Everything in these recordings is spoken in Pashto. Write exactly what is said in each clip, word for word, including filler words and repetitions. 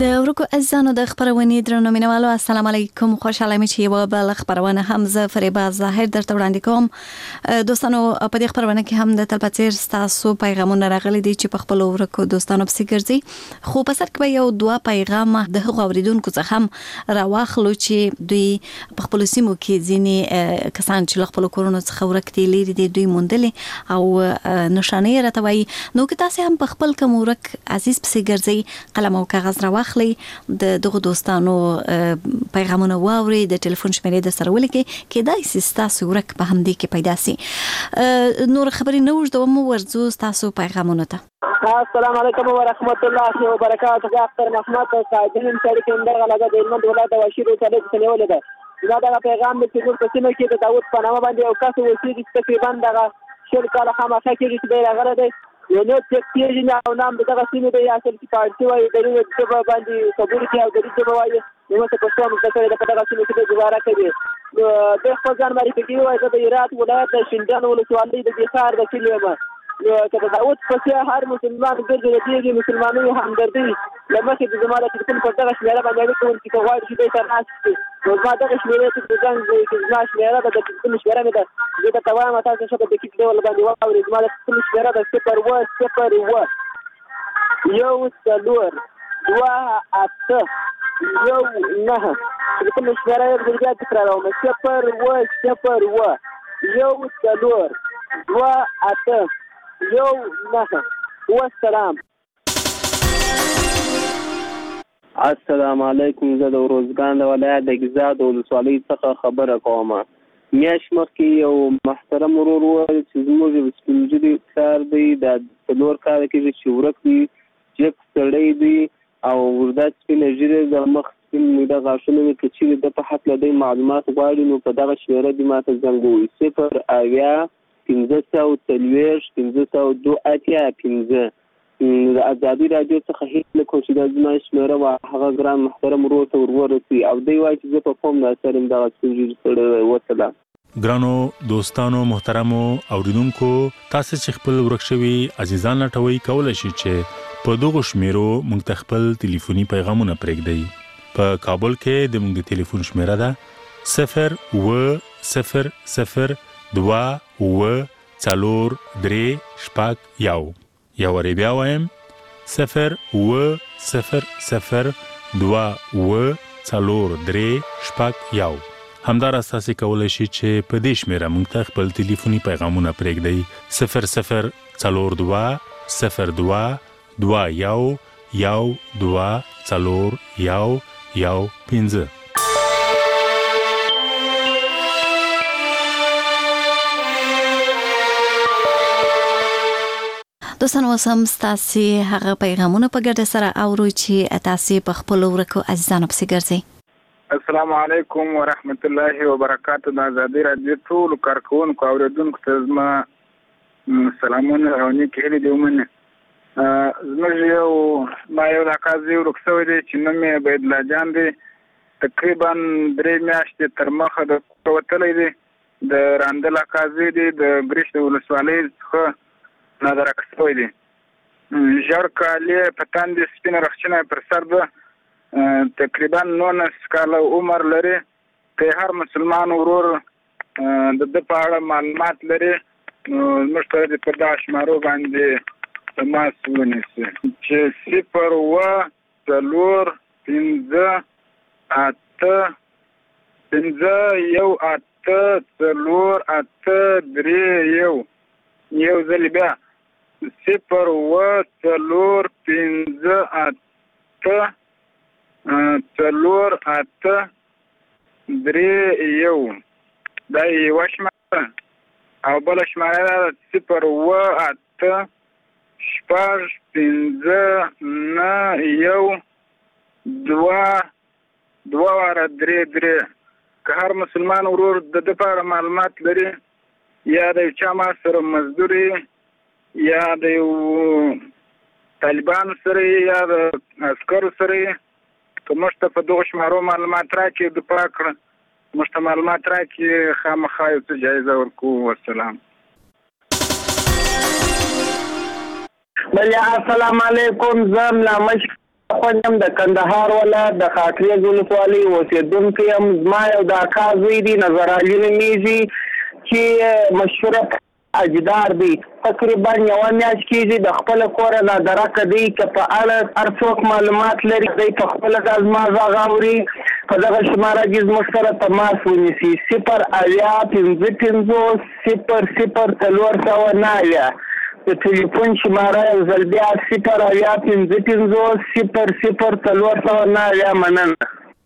د ورکو عزیزانو د خبرونې درنو مینوالو السلام علیکم. خوشاله مې چې یو بل خبرونه هم زه فریبا ظاهر درته وړاندې کوم. دوستانو په دې خبرونه کې هم د تلپاتیر تاسو پیغامونه راغلي دي چې په خپل ورکو دوستانو پسې ګرځي، خو په سر کې به یو دوه پیغام د هغو اوریدونکو څخه هم راواخلو چې دوی په خپل سیمو کې ځینې کسان چې له خپل کورونو څخه ورک دي لري دي دوی موندلې او نشانې راته وایي. نو که تاسو هم په خپل کوم ورک عزیز پسې ګرځي قلم او کاغذ راواخلئ، د دغه دوستانو پیغامونه واوري، د ټلیفون شمیرې د سره ولیکئ، کېدای شي ستاسو ورک په همدې کې پیدا سي. نور خبرې نه اوږدوم، ورځو ستاسو پیغامونو ته. السلام علیکم ورحمت الله وبرکاته. اختر محمد ساجدین شریکین دغه لګه د هلمند ولایت واشیرو ته څنیول ده. دا دغه پیغام د چې په سیمه کې د داوود په نامه باندې یو کس اوسېږي، تقریبا دغه شل کاله خامخا کېږي چې دی راغلی دی. یو نو چې پیژنې او نام دغه سیمې دی اصل کې پارټي وایي، د دې ژبه باندې خبرې کوي او د دې ژبه وایي. نو څه پښتو هم ذکر د دغه سیمې کې گزاره کوي. نو د خپل ځان معرفي کوي وایي د هرات ولایت د شینجان ولسوالۍ د ښار د کلیمه. نو که د داوود په څیر هر مسلمان ګرځي د دې مسلمانانو همدردي لمخې د زموږ د ټلیفون په دغه شمیره باندې اړیکه ونیسي که غواړي چې دوی سره ناست شي. نو زما دغه شمیرې چې د زنګ دی چې زما شمیره ده د ټلیفون شمیره مې ده، زه درته وایم تاسو ښه په دقیق ډول باندې واورئ. زما د ټلیفون شمیره ده صفر اووه صفر اووه یو څلور دوه اته یو نهه. ټلیفون شمیره یې زه بیا تکراروم، صفر اووه صفر اووه یو څلور دوه اته یو نهه. والسلام. السلام علیکم. زه د روزګان د ولایت د ګیزاد ولسوالۍ څخه خبره کوم. میاشت مخکې یو محترم ورور وویل چې زموږ یو سپین ږیری پلار دی، دا څلور کاله کېږي چې ورک دی، جګ سړی دی او ورده سپینه ږیره د مخ سپین موده غاښونه وي. که چېرې د په هکله دی معلومات غواړي نو په دغه شمېره دې ما ته زنګ ووهي. صفر اویا پنځه سوه څلوېښت پنځه سوه دوه اتیا پنځه. د ازادي راډیو څخه هیله کوم چې دا زما شمېره وه هغه ګران محترم ورور ته ور ورسوي او دی وایي چې زه په قوم ناصر یم دغه سپین ږیري سړی. وسلام. ګرانو دوستانو محترمو اوریدونکو، تاسو چې خپل ورک شوي عزیزان لټوي کولی شئ چې په دغو شمیرو موږ ته خپل ټلیفوني پیغامونه پرېږدئ. په کابل کې د موږ د ټلیفون شمیره ده صفر اووه صفر صفر دوه اووه څلور درې شپږ یو. یا وری بیا وایم صفر اووه صفر صفر دوه اووه څلور درې شپږ یو. همداراز تاسو کولی شئ چې په دې شمیره موږ ته خپل ټلیفوني پیغامونه پرېږدئ. صفر صفر څلور دوه صفر دوه دوه یو یو دوه څلور یو یو پنځه. دوستانو اوس هم ستاسو هغه پیغامونه په ګډه سره اورو چې تاسو په خپل ورکو عزیزانو پسې ګرځئ. السلام علیکم ورحمت الله وبرکاته. د ازادي راډیو ټولو کارکوونکو او اوریدونکو ته زما سلامونه او نیکې هیلې دې ومنه. زموږ یو ما یو عکاسي ورک شوی دی چې نوم یې عبیدالله جان دی. تقریبا درې میاشتې تر مخه د وتلی دی. د راندل عکاسي دی، د ګریش د ولسوالۍ څخه نظر اخیستوی دی. ژړ کالې په تندې سپینه رخچینه پر سر ده. تقریبا نولس کاله عمر لري. که هر مسلمان ورور د ده په اړه معلومات لري نو زموږ ته دې په دغه شمارو باندې تماس ونیسي چې صفر اووه څلور پنځه اته پنځه یو اته څلور اته درې یو. یو ځل بیا صفر اووه څلور پنځه اته څلور اته درې یو. دا یوه شماره او بله شماره ده صفر اووه اته شپږ پنځه نه یو دوه دوه واره درې درې. که هر مسلمان ورور د ده په اړه معلومات لري، یا د یو چا ما سره مزدوري، یا د یو طالبانو سره، یا د عسکرو سره، که موږ ته په دغو شمارو معلومات راکړي دفاع کړه، موږ ته معلومات راکړي خامخا یو څه جایزه ورکوو. والسلام. بله السلام علیکم. زه ملا مشک خوندم د کندهار ولایت د خاکریز ولسوالۍ اوسېدونکی یم. زما یو د اکا زوی دی نظر علي نومیږي چې مشهوره اجدار دی. تقریبا یوه میاشت کېږي د خپله کوره نادرکه دی که په اړه هر څوک معلومات لري دی په خپله دا زما غږ اوري په دغه شماره کې زموږ سره تماس ونیسي. صفر اویا پنځه پنځوس صفر صفر څلور سوه نه اویا د ټلیفون شماره یو ځل بیا صفر اویا پنځه پنځوس صفر صفر څلور سوه نه اویا. مننه.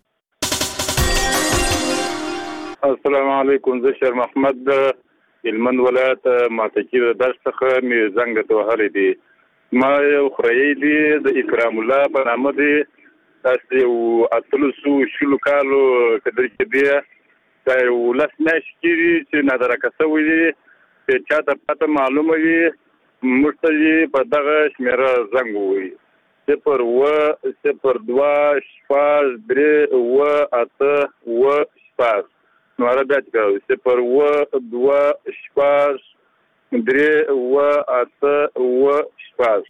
السلام علیکم. زه شیر محمد هلمند ولایت ماتکي د درس څخه مې زنګ ته وهلی دی. ما یو خوريي دی د اکرام الله په نامه دی. تاسو یو اتلسو شلو کالو کدر کې دی دا یو لس میاشتې کېږي چې نادرکه شوی دی چې چاته پته معلومه وي موږ ته یې په دغه شمېره زنګ ووایي. صفر اووه صفر دوه شپږ درې اووه اته اووه شپږ. نو هغه بیا چې کوي صفر اووه دوه شپږ درې اووه اته اووه شپږ.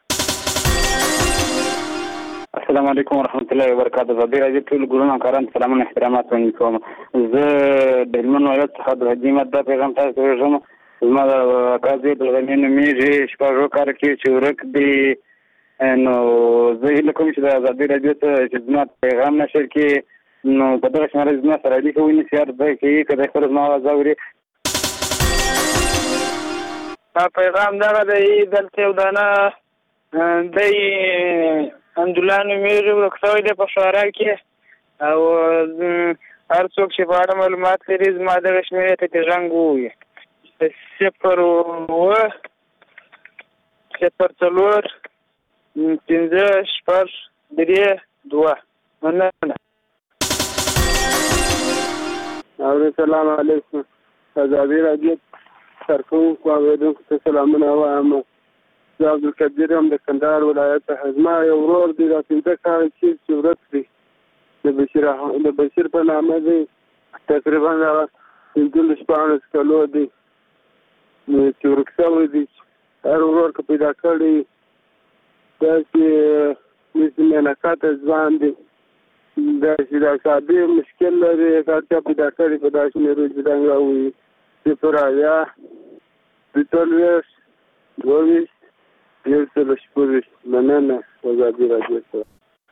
السلام علیکم ورحمت الله وبرکاته. زه ډېر عزیز ټول ګلونه کاران سلامونه احترامات وړاندې کوم. زه د هلمند ولایت څخه د حاجي مده پیغام تاسو ته ورژوم. زما د اکا زوی بلغني نومیږي شپږو کال کې چې ورک دی. نو زه هیله کوم چې د ازادي راډیو ته چې زما پیغام نشر کړي نو په دغه شماره زما سره اړیکه ونیسي هر ځای کې که دی خپله زما اواز اوري. دا پیغام دغه دی دلته یو دانه دی حمدالله نومیږي ورک شوی دی په شورا کې او هر څوک چې په اړه معلومات لري زما دغه شمېرې ته کې زنګ ووایي. صفر اووه صفر څلور پنځه شپږ درې دوه. مننه. السلام علیکم. ازادي راډیو کارکوونکو او اورېدونکو ته سلامونه وایم. زه عبدالقدیر یم د کندهار ولایت څخه. زما یو ورور دی دا پنځه کاله کېږي چې ورک دی. د بشیر د بشیر په نامه دی. تقریبا هغه پنځلس شپاړس کلو دی چې ورک شوی دی. هر ورور که پیدا کړی داسې مثل مینکاته ځوان دی دا چې دا صابر مشکل لري هر چا پیدا کړي په داسې شمېرو چې دنګه ووایي صفر اویا دوه څلوېښت دوه ویشت یو سل شپږ ویشت. مننه. ازادي راډیو سره.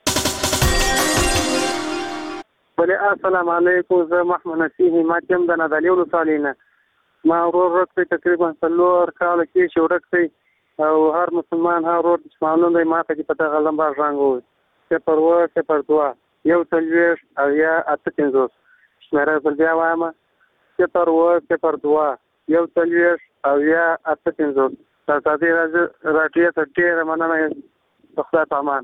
بله السلام علیکم. زه محمد نصیح همت یم د نادعلي ولسوالۍ نه. ما ورور ورک دی تقریبا څلور کاله کېږي چې ورک دی او هر مسلمان هر ورور چې معلوم دی ما ته چې په دغه لمبه زنګ ووایي. صفر اووه صفر دوه یو څلوېښت اویا اته پنځوس. شمېره بل بیا وایم صفر اووه صفر دوه یو څلوېښت اویا اته پنځوس. د ازادي راډیو ته ډېره مننه. په خدای په امان.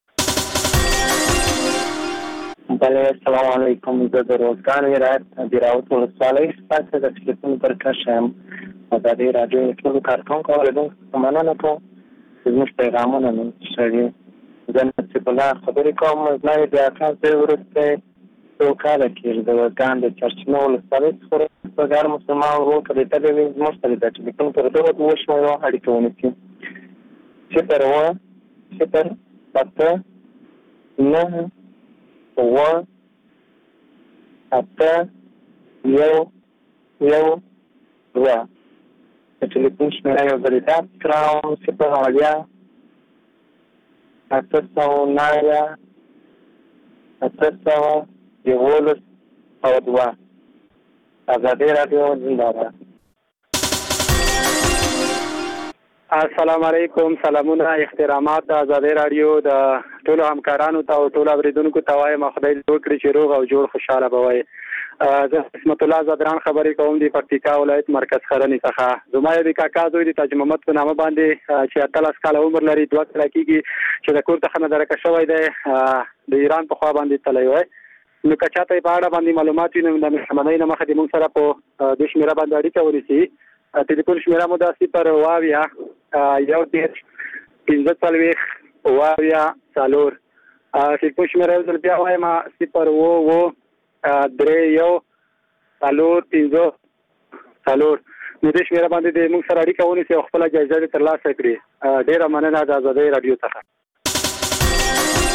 بله السلام علیکم. زه د روزګان ولایت د راوت ولسوالۍ ستاسو د ټلیفون پر کښه یم. ازادي راډیو ټولو کارکوونکو او اورېدونکو ته مننه کوم چې زموږ پیغامونه مو شریک. زه نصیب الله خبرې کوم. زما یې د اکا زوی وروستی څو کاله کېږي د روزګان د چرچینو ولسوالۍ څخه وروسته هر مسلمان ورور که لیدلی وي زموږ سره د ټلیفون پر دغه دوو شمېرو اړیکه ونیسي. صفر اووه صفر اته نهه اووه اته یو یو دوه. د ټلیفون شمېره یو ځل یاد کړم صفر اویا اته سوه نه اویا اته سوه یولس او دوه. ازادي راډیو زنده باد. السلام علیکم. سلامونه احترامات د ازادي راډیو د ټولو همکارانو ته او ټولو اورېدونکو ته وایم خدای دې وکړي چې روغ او جوړ خوشحاله به وئ. زه عصمت الله زادران خبرې کوم د پکتیکا ولایت مرکز خرنې څخه. زما یو د کاکا زوی د تاج محمد په نامه باندې چې اتلس کاله عمر لري دوه کاله کېږي چې د کور څخه نادرکه شوی دی د ایران په خوا باندې تللی وی. نو که چاته یې په اړه باندې معلومات وي نو د مهربانۍ نه مخکې موږ سره په دې شمېره باندې اړیکه ونیسي. ټلیفون شمېره مو دا صفر اووه اویا یو دېرش پنځه څلوېښت اووه اویا څلور. ټلیفون شمېره یو ځل بیا وایم صفر اووه اووه درې یو څلور پنځه څلور. نو دې شمېره باندې د موږ سره اړیکه ونیسي او خپله جایزه دې ترلاسه کړي. ډېره مننه د ازادۍ راډیو څخه.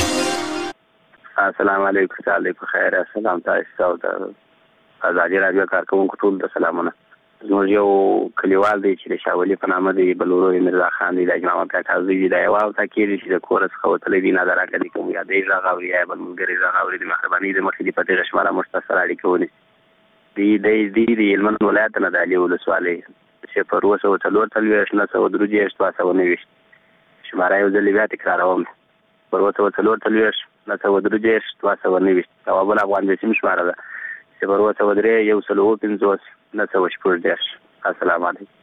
السلام علیکم. تعالی په خیر. سلام تاسو ته. ازادي رادیو کارکونکو ټول ته سلامونه. زموږ یو کلیوال دی چې د شاولي په نامه دی، بلورو مرزا خان دی، د اجماع کاکازي دی. دا یو او تاکید چې د کور څخه وتلې دي، نه دراکې کوم یا دی راغوري یا بل ملګری راغوري، د مهرباني د مخې دی په دې شماله مختصر اړیکه ونی دی دی دی د هلمند ولایت نه د علي ولسوالۍ چې پر اوسه څلور څلوېښت نه سوه درې دوه سوه نهه شماره یو ځل بیا تکراروم، پر اوسه څلور څلوېښت نه سوه درې دوه سوه نهه او بل افغان جسم شماره ده چې پر اوسه درې یو سل اووه پنځوس نه سوه شپږ دېرش. السلام علیکم.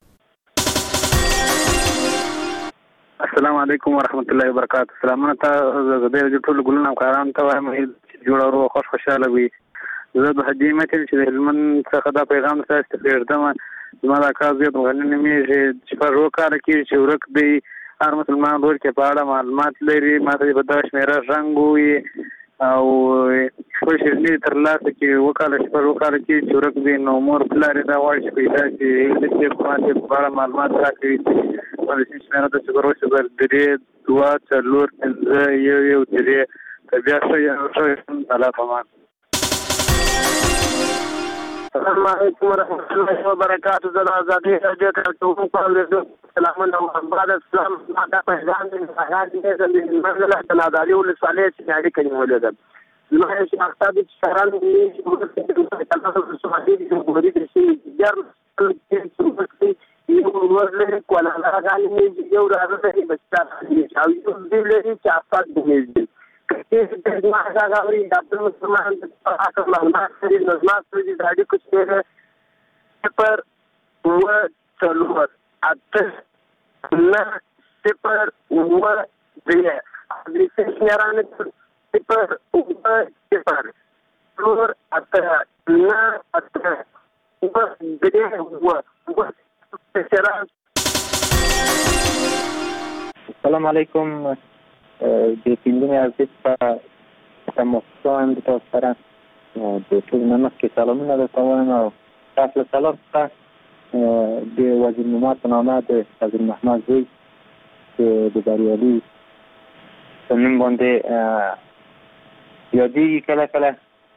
السلام علیکم ورحمت الله وبرکاته. سلامونه ته زه د ټول ګلونو کاران ته وایم چې جوړ او خوش خوشاله وي. زه د حجي متل چې د هلمند څخه دا پیغام تاسو ته پرېږدم. زما د کار زیات غننه مې چې په روکا کې چې ورک دی هر مسلمان ورور کې په اړه معلومات لري، ماته به دا شمیره رنګ وي او خپل شرنی تر لاسه کې وکاله چې په روکا کې چې ورک دی نو مور پلار دا وایي چې پیدا چې د دې په اړه معلومات راکړي. په دې شمیره د څلور څلور درې دوه څلور پنځه یو یو درې بیا څه الله پامان. السلام علیکم ورحمۃ اللہ وبرکاتہ. زه د ازادي رادیو کارکونکو اوریدونکو سلامونه او بعد السلام. ما دا پیغام د هغه د هلمند ولایت د علي ولسوالۍ څخه اړیکه نیولې ده. زما یو شخصا د شهران د ولسوالۍ د جمهوري د شي ګر یو ورلې کولاله غالي یو راځي بچا او یو دې لري چې افات دې چې د ما هغه غوړي د عبد المسلمان د حق معلومات لري نو ما څه دي راډیو کې پر و څلور اته نه صفر و درې د سیارانه صفر و صفر څلور اته نه اته و درې و سیارانه. السلام علیکم. د پیندنې ارزښت په تماسون د تاسو سره د ټول نمک کې سلامونه درته وایم او تاسو له سلام څخه د وزیر نعمت په نامه د وزیر محمد زوی چې د بریالي په نوم باندې یادېږي کله کله.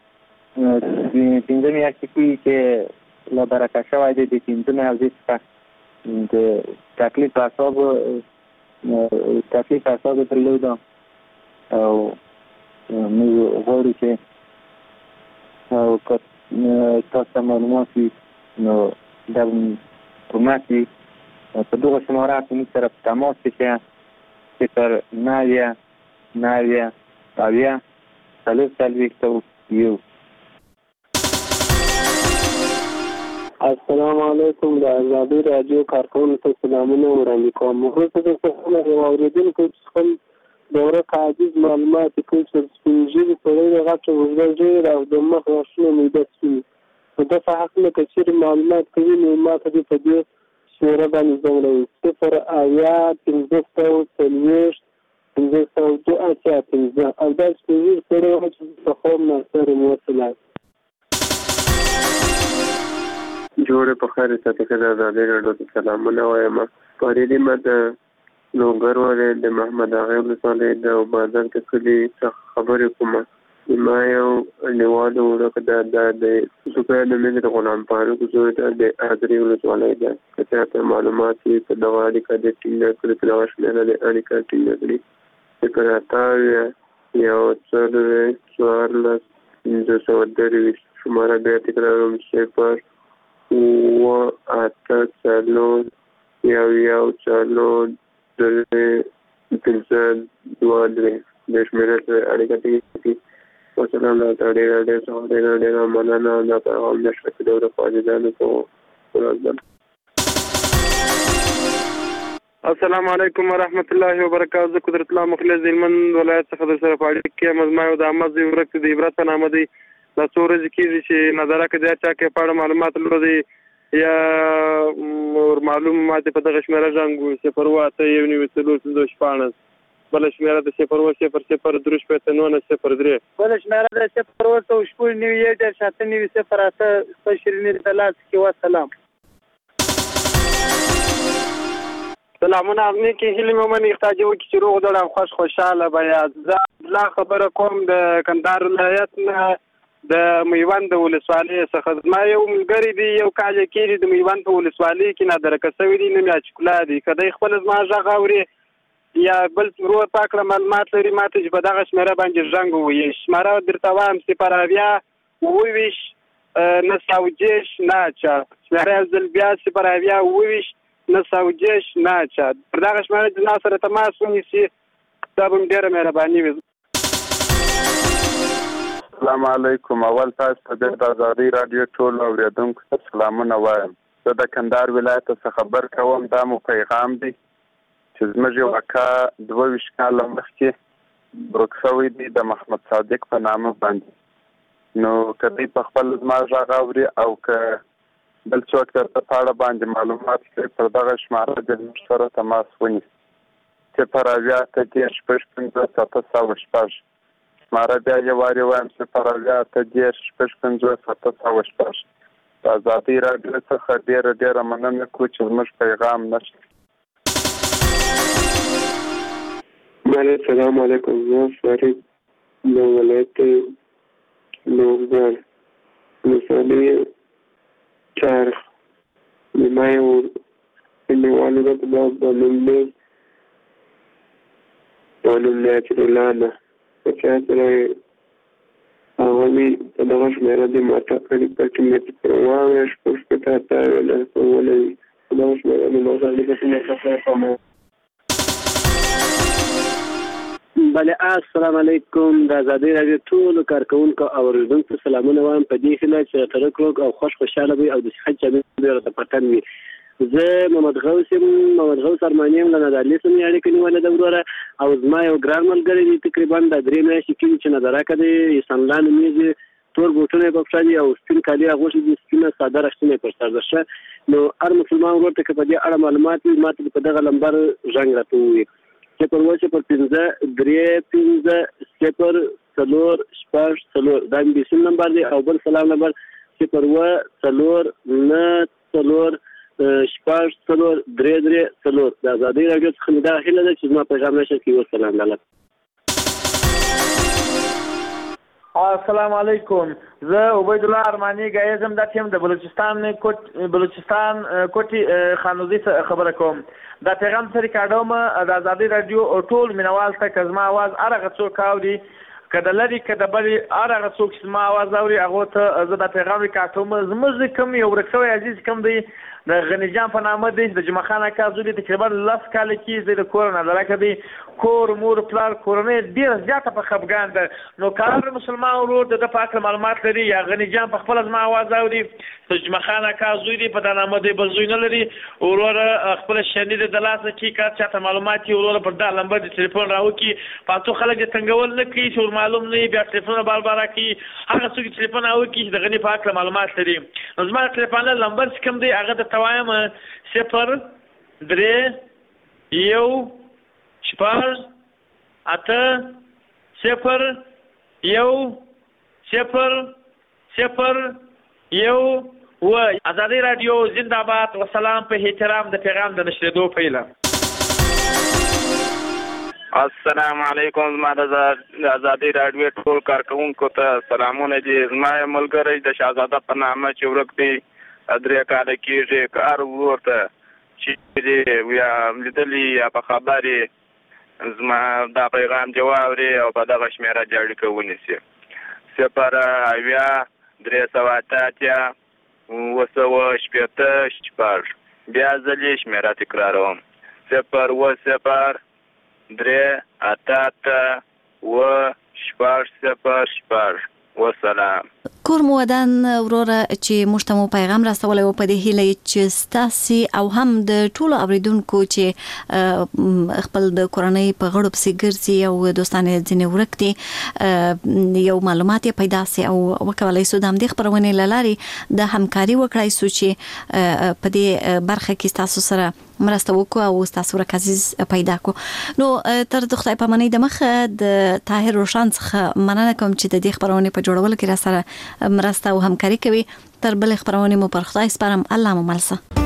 پنځه میاشتې کېږي چې له برکه شوی دی د پیندنې ارزښت څخه د تکلیف اعصابو تکلیف اعصابو درلوده او موږ غواړو چې او که تاسو ته معلومات وي نو دا کومک وي په دغه شماره موږ سره په تماس کې صفر نوي نوي اویا څلور څلوېښت او یو. السلام علیکم. د ازادي رادیو کارکونکو ته سلامونه وړاندې کوم. وروسته د څه یو اوریدونکو چې خپل د ورک عاجز معلومات کوي چې سپین ږیري سړی د غټ اوږده ږیره او د مخ غاښونه میده سپین نو ده په هکله که چېرې معلومات کوي نو ما ته دې په دې شمېره باندې زنګوي صفر اویا پنځه سوه څلوېښت پنځه سوه دوه اتیا پنځه او دا سپین ږیري سړی وایي چې په خوب ناستر یم. وسلام. جوړې په خیر ساتي که د ازادي راډیو ته سلامونه وایم. پارېدي ما د لوګر ولایت د محمد اغا ولسوالۍ د بازار د کلي څخه خبرې کوم. ما یو لیوال ورک د د سوپر د مې د غلام فاروق زوی د ازري ولسوالۍ ده. که چاته معلومات وي په دغه اړیکه د ټینګ کړي په دغه شمېره د اړیکه ټینګ کړي صفر اته یو څلوېښت څوارلس پنځه سوه درویشت. شماره بیا تکراروم صفر اووه اته څلور یو یو څلور درې پنځه دوه درې د شمېرې سره اړیکه ټینګ کړي. وسلام. دا ډېره ډېره څخه ډېره ډېره مننه. دا پیغام د شرکت د فاجدانو په ورځ. السلام علیکم ورحمت الله وبرکاته. زه قدرت الله مخلص د هلمند ولایت څخه در سره په اړیکه کې یم. زما یو د احمد زوی ورک د عبرت په نامه دی. دا څو ورځې کېږي چې نظره که دا چا کې په اړه معلومات لري یا معلوم ماته په دغه شمېره زنګ صفر اووه اته یو نوي څلور پنځوس شپاړس. بله شمېره د صفر اووه صفر صفر درې شپېته نولس صفر درې. بله شمېره د صفر اووه سوه شپږ نوي یو دېرش اته نوي صفر اته شپږ شیریني د لاس کې. وسلام. سلامونه امني کې هلي مومن احتاج وکړي چې روغ دړم خوش خوشاله بیا زه لا خبره کوم د کندهار ولایت نه د میوند ولسوالۍ څخه ما یو ملګری دی یو کال کې د میوند په ولسوالۍ کې نه درکسوي دي نه مې چکلا دي کله خپل زما ژغ اوري یا بل ورو پاکړه معلومات لري ماته چې په دغه شمیره باندې ژوند وي شمیره درته وایم سپاراویا وویش نه ساوجش نه چا شمیره ځل بیا سپاراویا وویش نه ساوجش نه چا پر دغه شمیره د ناس سره تماس ونیسي دا به ډېره مهرباني وي. السلام علیکم. اول تاسو ته د آزادۍ رادیو ټول اوریدونکو ته سلامونه وایم. زه د کندهار ولایت څخه خبر کوم. دا مو پیغام دی چې زموږ یو اکا دوه ویشت کاله مخکې ورک شوی دی د محمد صادق په نامه باندې. نو که دوی په خپل زما غږ اوري او که بل څوک درته په اړه باندې معلومات لري پر دغه شماره د موږ سره تماس ونیسي. صفر اویا اته دېرش شپږ پنځه سته سوه شپږ. شماره بیا یو وارې وایم صفر اویا اته دېرش شپږ پنځه سته سوه شپږ. د ازادۍ راډیو څخه ډېره ډېره مننه کوو چې زموږ پیغام نشته. بله سلام علیکم. زه فرید د ولایت لوګر ولسوالۍ چارخ ما یو نړیوالو ته په نوم دی په نوم دی چې لاله په چا سره هغه مې په دغه شمېره دې ماته کړي پکې مې پر واویا شپږ شپېته اته اوولس اوولس په دغه شمېره مې موضوع لیکلې څه کوم. بله السلام علیکم. د آزادۍ راډیو ټولو کارکوونکو او اوریدونکو سلامونه وایم په دې هیله چې تړک روغ او خوش خوشاله وي او د صحت جامې راته پټن وي. زه محمد غوث یم محمد غوث ارماني یم له نادرلي سیمې اړیکه نیولې ده وروره او زما یو ګران ملګری دی تقریبا د درې میاشتې کېږي چې نظراکه دی احسان الله نومیږي تور بوټونه یې په پښه دي او سپین کالي یې اغوښتي دي سپینه ساده رښتینی یې پر سر ده ښه. نو هر مسلمان ورور ته که په دې اړه معلومات وي ما ته په دغه نمبر زنګ راته ووایي صفر اووه صفر پنځه درې پنځه صفر څلور شپږ څلور دا مې سیم نمبر دی او بل سلام نمبر صفر اووه څلور نهه څلور شپږ څلور درې درې څلور. د ازادۍ راډیو څخه مې دا هیله ده چې زما پیغام نشر کړي. والسلام علیکم. السلام علیکم. زه عبید الله ارمانی ګایزم دا ټیم د بلوچستان کوټ بلوچستان کوټي خانوزي خبره کوم. دا پیغام سره کاډوم د آزادۍ راډیو ټول مینوال ته کزما आवाज ارغه څوک اوري کله لري کله بل ارغه څوک زما आवाज اوري هغه ته زه دا پیغام کاټوم. زموږ کوم یو ورکوي عزیز کوم دی د غنی جان په نامه دی د جمعه خان کازولي تقریبا لس کال کې د کورونه دلته دی کور مور پلار کورونه ډیر زیاته په خفګان ده. نو کار مسلمان ورور د پاک معلومات لري یا غنی جان په خپل زما आवाज اوري د جمعه خان کازولي په د نامه دی بل زوی نه لري ورور خپل شنید د لاس کې کار چاته معلومات ورور پر دا لمبر د ټلیفون راو کې پاتو خلک څنګهول نه کوي چې معلوم نه بیا ټلیفون بار بار کوي هغه څوک ټلیفون راو کې د غنی پاک معلومات لري. نو زما ټلیفون لمبر کوم دی هغه توایم صفر درې یو شپږ اته صفر یو صفر صفر یو و. آزادۍ راډیو زنده‌باد و سلام په احترام د پیغام د نشریدو پیله. السلام علیکم. زما د آزادۍ راډیو ټول کارکوونکو ته سلامونه دي. زما ملګری د شهزاده په نامه چې ورک دی درې کاله کېږي کار ورته چې بیا لیدلي یا په خبرې زما دا پیغام جواب اوري او په دغه شمېره دې اړیکه ونیسي صفر اویا درې سوه اته اتیا اووه سوه شپېته شپږ. بیا ځل یې شمېره تکراروم صفر اووه صفر درې اته اته اووه شپږ صفر شپږ. والسلام. کور مو ودان وروره چې موږ ته مو پیغام راستولی و په دې هیله چې ستاسې او هم د ټولو اوریدونکو چې خپل د کورنۍ په غړو پسې ګرځي او دوستانه ځینې ورک دي یو معلومات یې پیدا سي او وکولی سو د همدې خپرونې له لارې د همکاري وکړای سو چې په دې برخه کې ستاسو سره مرسته وکړو او ستاسو ورک عزیز پیدا کو. نو تر د خدای پامانۍ د مخه د طاهر روشن څخه مننه کوم چې د دې خپرونې په جوړولو کې را سره مرسته او همکاري کوي. تر بل خبرونه مو پر خدای سپارم. الله مو ملسه.